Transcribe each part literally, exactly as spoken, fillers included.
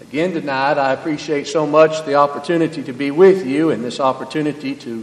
Again tonight, I appreciate so much the opportunity to be with you and this opportunity to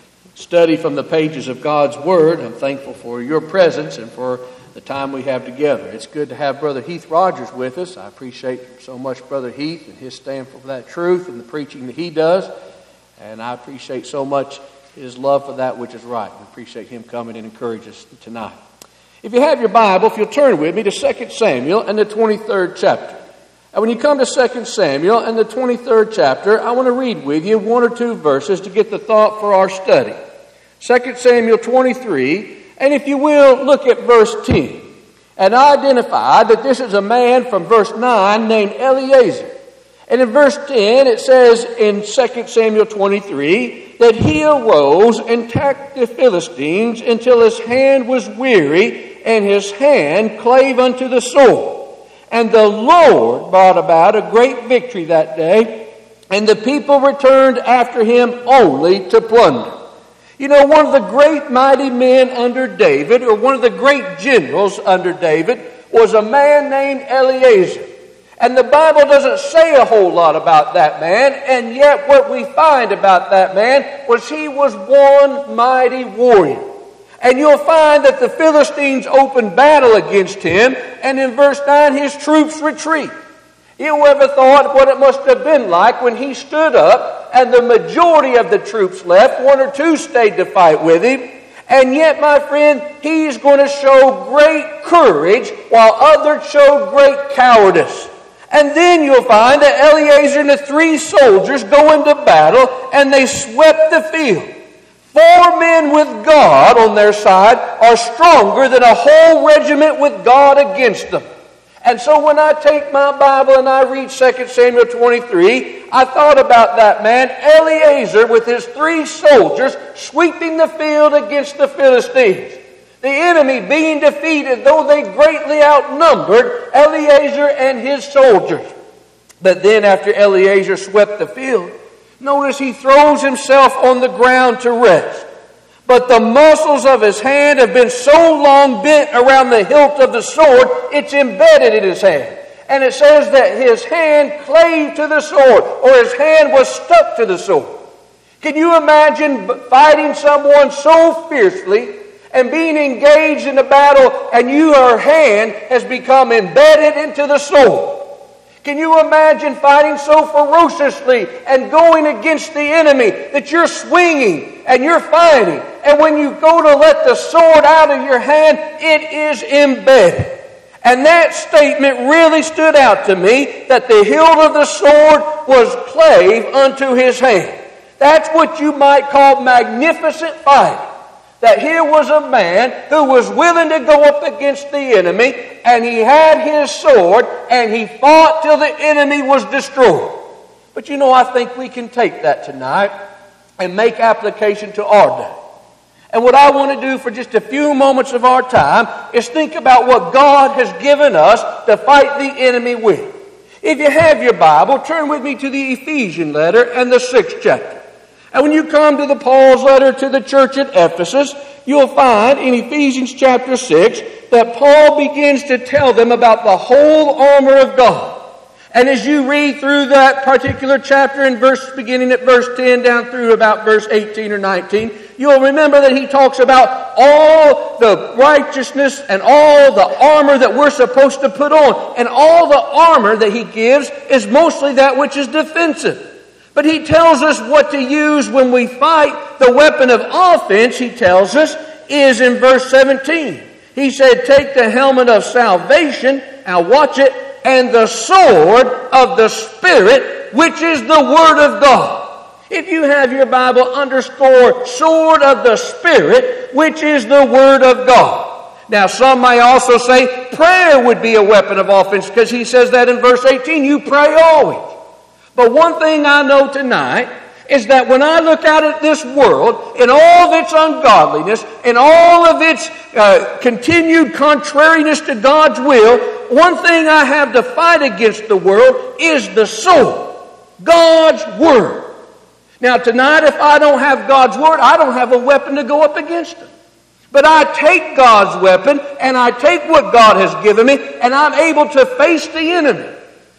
study from the pages of God's Word. I'm thankful for your presence and for the time we have together. It's good to have Brother Heath Rogers with us. I appreciate so much Brother Heath and his stand for that truth and the preaching that he does. And I appreciate so much his love for that which is right. I appreciate him coming and encouraging us tonight. If you have your Bible, if you'll turn with me to Second Samuel and the twenty-third chapter. And when you come to Second Samuel and the twenty-third chapter, I want to read with you one or two verses to get the thought for our study. Second Samuel twenty-three, and if you will, look at verse ten. And I identified that this is a man from verse nine named Eleazar. And in verse ten, it says in Second Samuel twenty-three that he arose and attacked the Philistines until his hand was weary and his hand clave unto the sword. And the Lord brought about a great victory that day, and the people returned after him only to plunder. You know, one of the great mighty men under David, or one of the great generals under David, was a man named Eleazar. And the Bible doesn't say a whole lot about that man, and yet what we find about that man was he was one mighty warrior. And you'll find that the Philistines opened battle against him, and in verse nine his troops retreat. You ever thought what it must have been like when he stood up and the majority of the troops left, one or two stayed to fight with him, and yet, my friend, he's going to show great courage while others show great cowardice. And then you'll find that Eleazar and the three soldiers go into battle and they swept the field. Four men with God on their side are stronger than a whole regiment with God against them. And so when I take my Bible and I read Second Samuel twenty-three, I thought about that man, Eleazar, with his three soldiers sweeping the field against the Philistines. The enemy being defeated, though they greatly outnumbered Eleazar and his soldiers. But then after Eleazar swept the field, notice he throws himself on the ground to rest. But the muscles of his hand have been so long bent around the hilt of the sword, it's embedded in his hand. And it says that his hand clave to the sword, or his hand was stuck to the sword. Can you imagine fighting someone so fiercely and being engaged in a battle, and your hand has become embedded into the sword? Can you imagine fighting so ferociously and going against the enemy that you're swinging and you're fighting, and when you go to let the sword out of your hand, it is embedded? And that statement really stood out to me, that the hilt of the sword was clave unto his hand. That's what you might call magnificent fighting. That here was a man who was willing to go up against the enemy, and he had his sword, and he fought till the enemy was destroyed. But you know, I think we can take that tonight and make application to our day. And what I want to do for just a few moments of our time is think about what God has given us to fight the enemy with. If you have your Bible, turn with me to the Ephesian letter and the sixth chapter. And when you come to the Paul's letter to the church at Ephesus, you'll find in Ephesians chapter six that Paul begins to tell them about the whole armor of God. And as you read through that particular chapter in verse beginning at verse ten down through about verse eighteen or nineteen, you'll remember that he talks about all the righteousness and all the armor that we're supposed to put on. And all the armor that he gives is mostly that which is defensive. But he tells us what to use when we fight. The weapon of offense, he tells us, is in verse seventeen. He said, take the helmet of salvation, now watch it, and the sword of the Spirit, which is the Word of God. If you have your Bible, underscore sword of the Spirit, which is the Word of God. Now, some may also say prayer would be a weapon of offense, because he says that in verse eighteen, you pray always. But one thing I know tonight is that when I look out at this world, in all of its ungodliness, in all of its uh, continued contrariness to God's will, one thing I have to fight against the world is the sword, God's Word. Now tonight, if I don't have God's Word, I don't have a weapon to go up against it. But I take God's weapon, and I take what God has given me, and I'm able to face the enemy.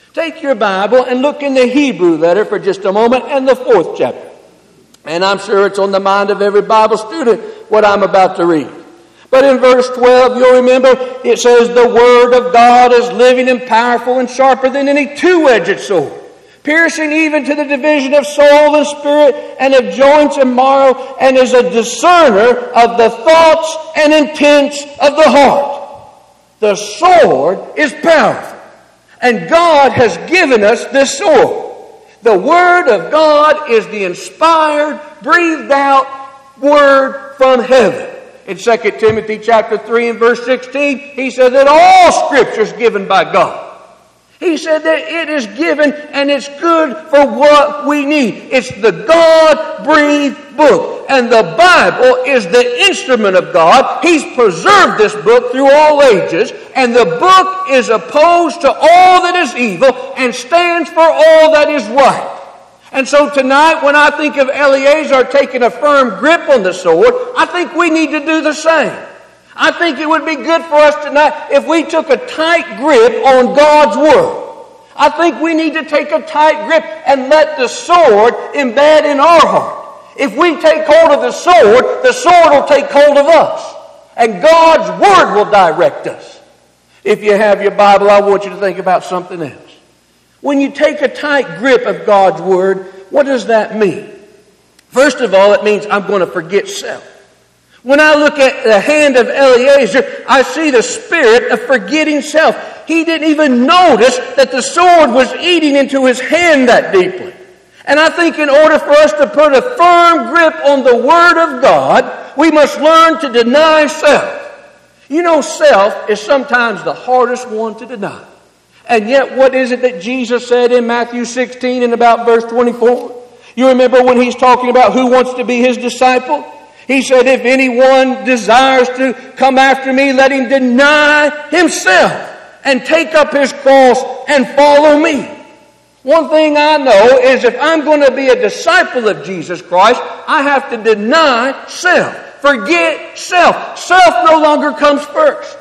Take your Bible and look in the Hebrew letter for just a moment and the fourth chapter. And I'm sure it's on the mind of every Bible student what I'm about to read. But in verse twelve, you'll remember, it says, the Word of God is living and powerful and sharper than any two-edged sword, piercing even to the division of soul and spirit and of joints and marrow, and is a discerner of the thoughts and intents of the heart. The sword is powerful, and God has given us this sword. The Word of God is the inspired, breathed out Word from heaven. In Second Timothy chapter three and verse sixteen, he said that all Scripture is given by God. He said that it is given and it's good for what we need. It's the God-breathed book. And the Bible is the instrument of God. He's preserved this book through all ages. And the book is opposed to all that is evil and stands for all that is right. And so tonight, when I think of Eleazar taking a firm grip on the sword, I think we need to do the same. I think it would be good for us tonight if we took a tight grip on God's Word. I think we need to take a tight grip and let the sword embed in our heart. If we take hold of the sword, the sword will take hold of us. And God's Word will direct us. If you have your Bible, I want you to think about something else. When you take a tight grip of God's Word, what does that mean? First of all, it means I'm going to forget self. When I look at the hand of Eleazar, I see the spirit of forgetting self. He didn't even notice that the sword was eating into his hand that deeply. And I think in order for us to put a firm grip on the Word of God, we must learn to deny self. You know, self is sometimes the hardest one to deny. And yet, what is it that Jesus said in Matthew sixteen and about verse twenty-four? You remember when he's talking about who wants to be his disciple? He said, if anyone desires to come after me, let him deny himself and take up his cross and follow me. One thing I know is if I'm going to be a disciple of Jesus Christ, I have to deny self. Forget self. Self no longer comes first.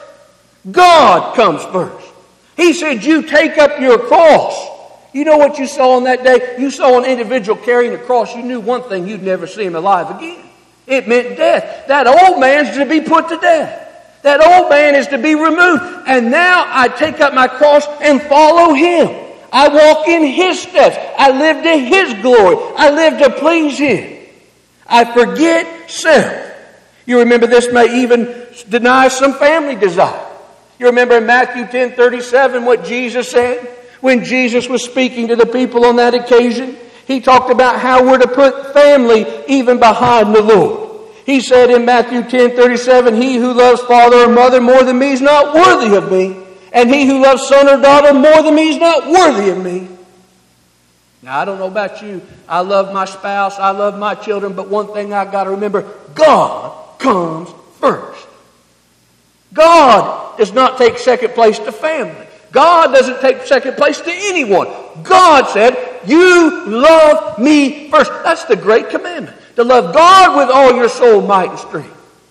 God comes first. He said, you take up your cross. You know what you saw on that day? You saw an individual carrying a cross. You knew one thing, you'd never see him alive again. It meant death. That old man's to be put to death. That old man is to be removed. And now I take up my cross and follow him. I walk in his steps. I live to his glory. I live to please him. I forget self. You remember this may even deny some family desire. You remember in Matthew ten thirty-seven what Jesus said? When Jesus was speaking to the people on that occasion, he talked about how we're to put family even behind the Lord. He said in Matthew ten thirty-seven, he who loves father or mother more than me is not worthy of me. And he who loves son or daughter more than me is not worthy of me. Now, I don't know about you. I love my spouse. I love my children. But one thing I've got to remember, God comes first. God does not take second place to family. God doesn't take second place to anyone. God said, you love me first. That's the great commandment. To love God with all your soul, might, and strength.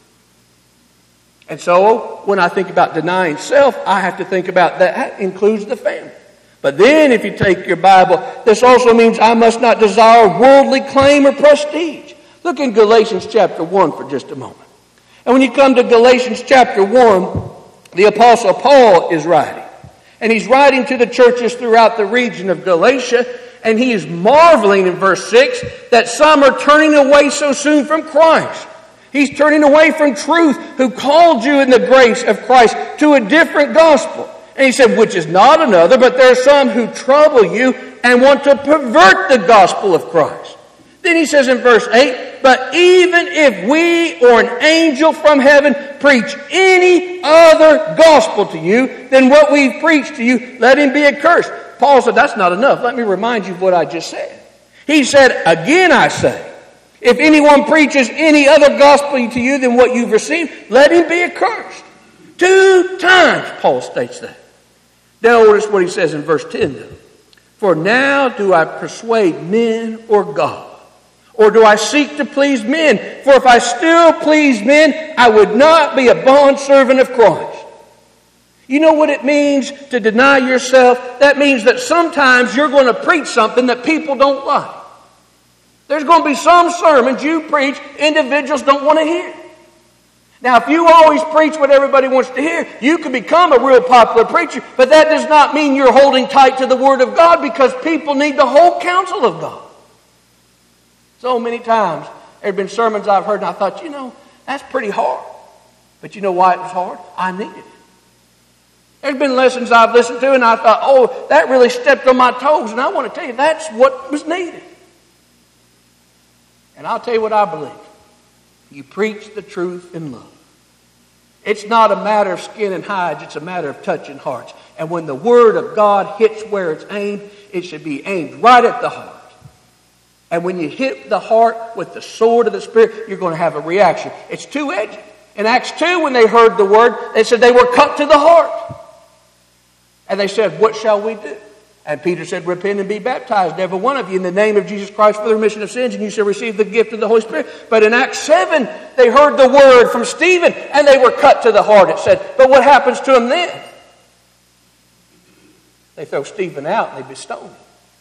And so, when I think about denying self, I have to think about that. That includes the family. But then, if you take your Bible, this also means I must not desire worldly claim or prestige. Look in Galatians chapter one for just a moment. And when you come to Galatians chapter one, the Apostle Paul is writing. And he's writing to the churches throughout the region of Galatia, and he is marveling in verse six that some are turning away so soon from Christ. He's turning away from truth, who called you in the grace of Christ to a different gospel. And he said, which is not another, but there are some who trouble you and want to pervert the gospel of Christ. Then he says in verse eight, but even if we or an angel from heaven preach any other gospel to you than what we've preached to you, let him be accursed. Paul said, that's not enough. Let me remind you of what I just said. He said, again I say, if anyone preaches any other gospel to you than what you've received, let him be accursed. Two times Paul states that. Now notice what he says in verse ten though. For now do I persuade men or God? Or do I seek to please men? For if I still please men, I would not be a bondservant of Christ. You know what it means to deny yourself? That means that sometimes you're going to preach something that people don't like. There's going to be some sermons you preach individuals don't want to hear. Now, if you always preach what everybody wants to hear, you can become a real popular preacher, but that does not mean you're holding tight to the Word of God, because people need the whole counsel of God. So many times, there have been sermons I've heard and I thought, you know, that's pretty hard. But you know why it was hard? I needed it. There's been lessons I've listened to and I thought, oh, that really stepped on my toes. And I want to tell you, that's what was needed. And I'll tell you what I believe. You preach the truth in love. It's not a matter of skin and hides, it's a matter of touching hearts. And when the Word of God hits where it's aimed, it should be aimed right at the heart. And when you hit the heart with the sword of the Spirit, you're going to have a reaction. It's two-edged. In Acts two, when they heard the Word, they said they were cut to the heart. And they said, what shall we do? And Peter said, repent and be baptized, every one of you, in the name of Jesus Christ for the remission of sins, and you shall receive the gift of the Holy Spirit. But in Acts seven, they heard the word from Stephen, and they were cut to the heart, it said. But what happens to them then? They throw Stephen out and they bestow him.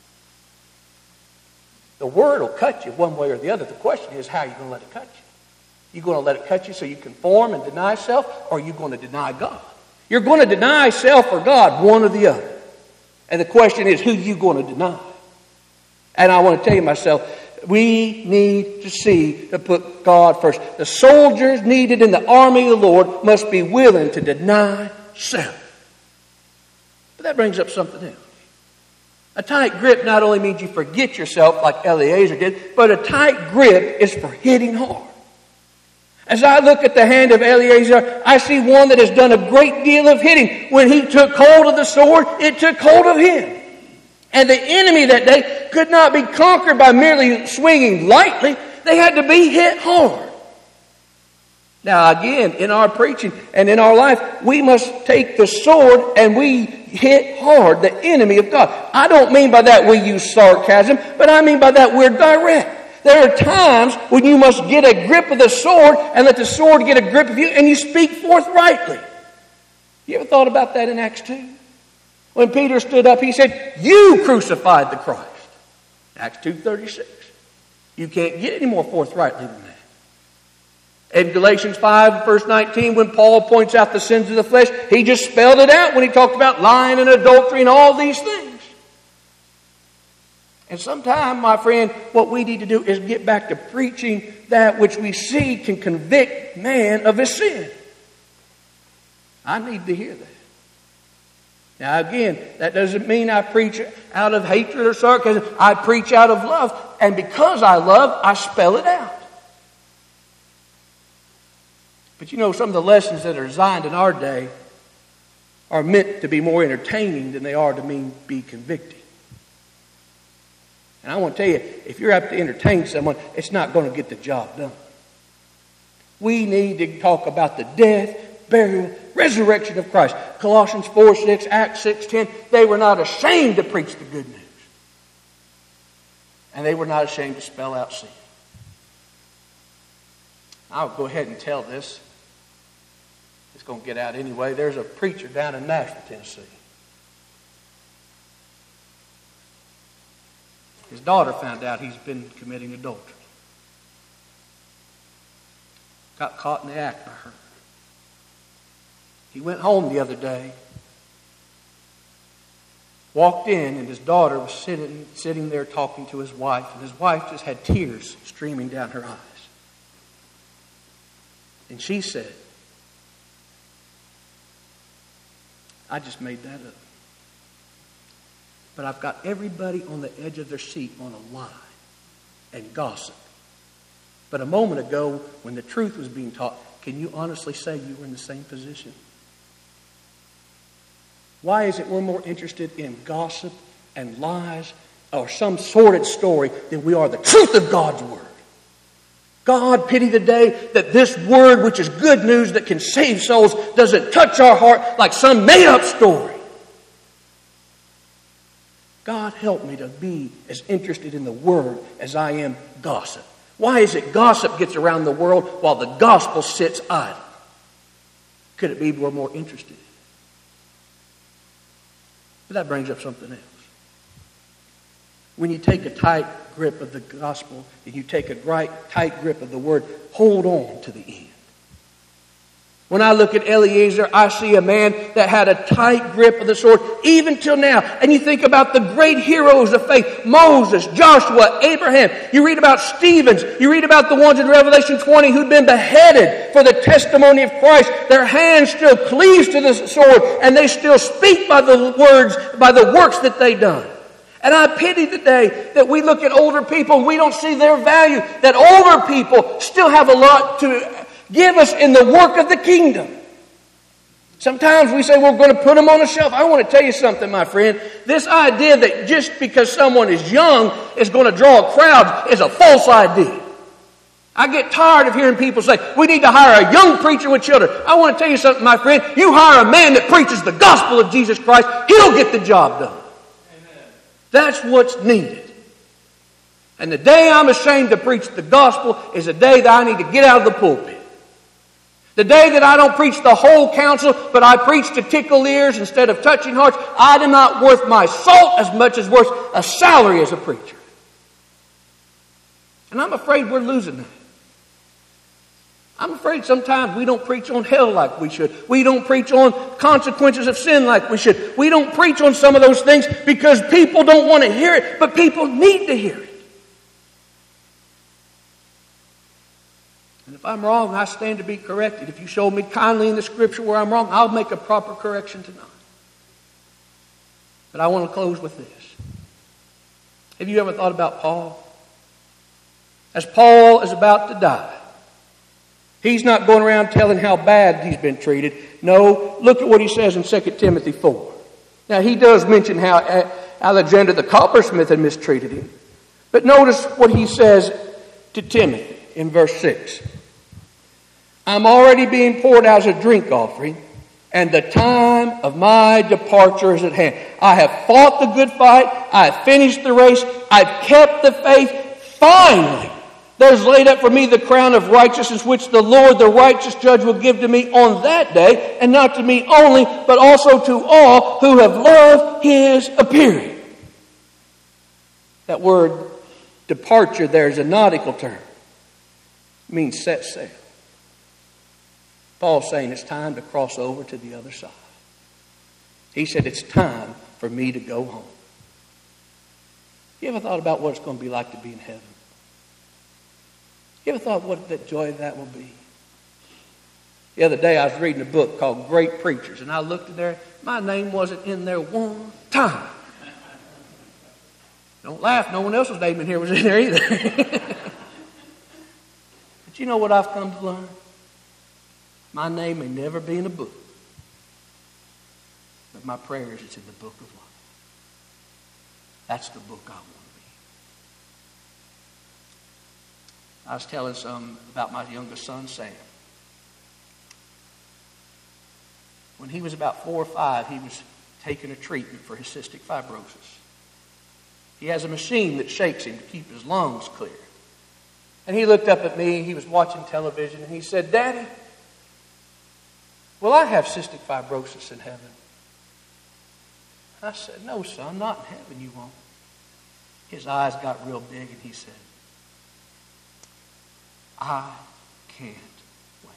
The word will cut you one way or the other. The question is, how are you going to let it cut you? You going to let it cut you so you conform and deny self, or are you going to deny God? You're going to deny self or God, one or the other. And the question is, who are you going to deny? And I want to tell you myself, we need to see to put God first. The soldiers needed in the army of the Lord must be willing to deny self. But that brings up something else. A tight grip not only means you forget yourself like Eliezer did, but a tight grip is for hitting hard. As I look at the hand of Eliezer, I see one that has done a great deal of hitting. When he took hold of the sword, it took hold of him. And the enemy that day could not be conquered by merely swinging lightly. They had to be hit hard. Now again, in our preaching and in our life, we must take the sword and we hit hard the enemy of God. I don't mean by that we use sarcasm, but I mean by that we're direct. There are times when you must get a grip of the sword and let the sword get a grip of you, and you speak forthrightly. You ever thought about that in Acts two? When Peter stood up, he said, you crucified the Christ. Acts two thirty-six. You can't get any more forthrightly than that. In Galatians five, verse nineteen, when Paul points out the sins of the flesh, he just spelled it out when he talked about lying and adultery and all these things. And sometimes, my friend, what we need to do is get back to preaching that which we see can convict man of his sin. I need to hear that. Now again, that doesn't mean I preach out of hatred or sarcasm. I preach out of love. And because I love, I spell it out. But you know, some of the lessons that are designed in our day are meant to be more entertaining than they are to mean be convicting. And I want to tell you, if you're out to entertain someone, it's not going to get the job done. We need to talk about the death, burial, resurrection of Christ. Colossians four six, Acts six ten, they were not ashamed to preach the good news. And they were not ashamed to spell out sin. I'll go ahead and tell this. It's going to get out anyway. There's a preacher down in Nashville, Tennessee. His daughter found out he's been committing adultery. Got caught in the act by her. He went home the other day, walked in, and his daughter was sitting, sitting there talking to his wife, and his wife just had tears streaming down her eyes. And she said, I just made that up. But I've got everybody on the edge of their seat on a lie and gossip. But a moment ago, when the truth was being taught, can you honestly say you were in the same position? Why is it we're more interested in gossip and lies or some sordid story than we are the truth of God's Word? God, pity the day that this Word, which is good news that can save souls, doesn't touch our heart like some made-up story. God, help me to be as interested in the Word as I am gossip. Why is it gossip gets around the world while the gospel sits idle? Could it be we're more interested? But that brings up something else. When you take a tight grip of the gospel and you take a right, tight grip of the word, hold on to the end. When I look at Eliezer, I see a man that had a tight grip of the sword, even till now. And you think about the great heroes of faith, Moses, Joshua, Abraham. You read about Stephen. You read about the ones in Revelation twenty who'd been beheaded for the testimony of Christ. Their hand still cleaves to the sword, and they still speak by the words, by the works that they done. And I pity the day that we look at older people and we don't see their value. That older people still have a lot to give us in the work of the kingdom. Sometimes we say we're going to put them on a shelf. I want to tell you something, my friend. This idea that just because someone is young is going to draw a crowd is a false idea. I get tired of hearing people say, we need to hire a young preacher with children. I want to tell you something, my friend. You hire a man that preaches the gospel of Jesus Christ, he'll get the job done. That's what's needed. And the day I'm ashamed to preach the gospel is the day that I need to get out of the pulpit. The day that I don't preach the whole counsel, but I preach to tickle ears instead of touching hearts. I am not worth my salt as much as worth a salary as a preacher. And I'm afraid we're losing that. I'm afraid sometimes we don't preach on hell like we should. We don't preach on consequences of sin like we should. We don't preach on some of those things because people don't want to hear it, but people need to hear it. And if I'm wrong, I stand to be corrected. If you show me kindly in the Scripture where I'm wrong, I'll make a proper correction tonight. But I want to close with this. Have you ever thought about Paul? As Paul is about to die, he's not going around telling how bad he's been treated. No, look at what he says in Second Timothy four. Now, he does mention how Alexander the coppersmith had mistreated him. But notice what he says to Timothy in verse six. I'm already being poured out as a drink offering, and the time of my departure is at hand. I have fought the good fight. I have finished the race. I've kept the faith. Finally, there's laid up for me the crown of righteousness, which the Lord, the righteous judge, will give to me on that day, and not to me only, but also to all who have loved his appearing. That word departure there is a nautical term. It means set sail. Paul's saying it's time to cross over to the other side. He said it's time for me to go home. You ever thought about what it's going to be like to be in heaven? You ever thought what the joy of that will be? The other day I was reading a book called Great Preachers, and I looked in there. My name wasn't in there one time. Don't laugh. No one else's name in here was in there either. But you know what I've come to learn? My name may never be in a book, but my prayers is in the book of life. That's the book I want to read. I was telling some about my youngest son, Sam. When he was about four or five, he was taking a treatment for his cystic fibrosis. He has a machine that shakes him to keep his lungs clear. And he looked up at me, he was watching television, and he said, Daddy, will I have cystic fibrosis in heaven? I said, no, son, not in heaven you won't. His eyes got real big and he said, I can't wait.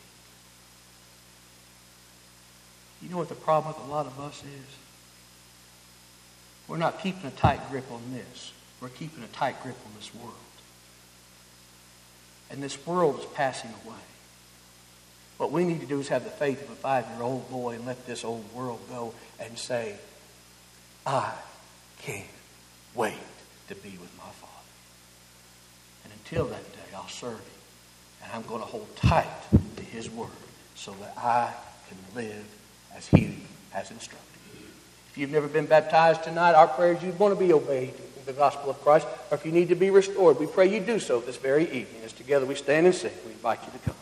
You know what the problem with a lot of us is? We're not keeping a tight grip on this. We're keeping a tight grip on this world. And this world is passing away. What we need to do is have the faith of a five-year-old boy and let this old world go and say, I can't wait to be with my Father. And until that day, I'll serve Him. And I'm going to hold tight to His Word so that I can live as He has instructed. If you've never been baptized tonight, our prayer is you want to be obeyed in the gospel of Christ, or if you need to be restored, we pray you do so this very evening. As together we stand and sing, we invite you to come.